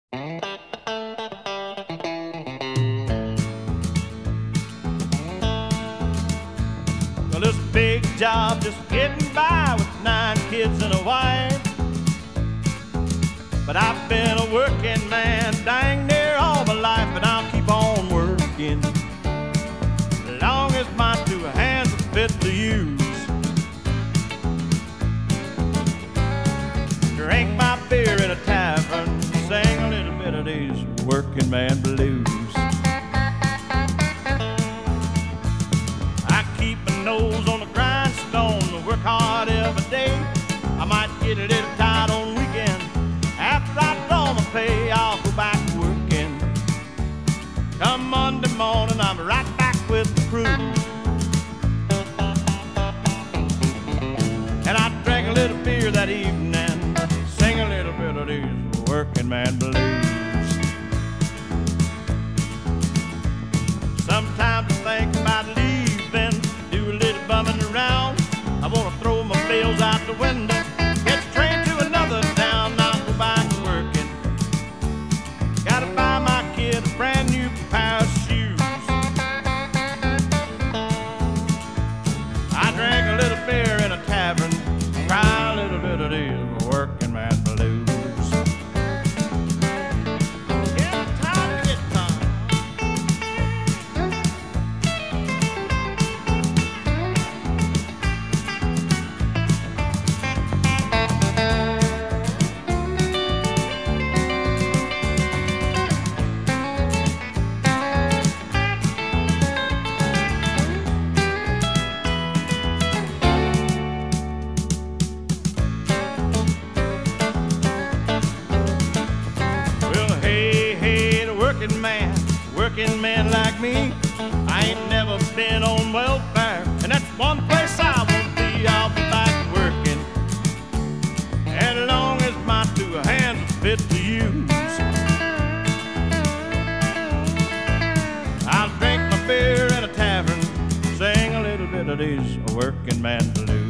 Well, it's a big job just getting by with 9 kids and a wife. But I've been a working man dang near all my life, and I'll keep on working as long as my 2 hands are fit to use. Drink my beer in a tavern, sing a little bit of these working man blues. I keep my nose on the grindstone, work hard every day. I might get a little tired on weekend. After I draw my pay, I'll go back working. Come Monday morning, I'm right back with the crew. And I drank a little beer that evening, sing a little bit of these working man blues. Sometimes I think about leaving, do a little bumming around. I wanna throw my bills out the window, catch a train to another town. I'll go back working. Gotta buy my kid a brand new pair of shoes. I drank a little beer in a tavern, cry a little bit of these working man blues. Get tired of guitar. Working man like me, I ain't never been on welfare, and that's one place I won't be. I'll be back working as long as my 2 hands are fit to use. I'll drink my beer in a tavern, sing a little bit of these working man blues.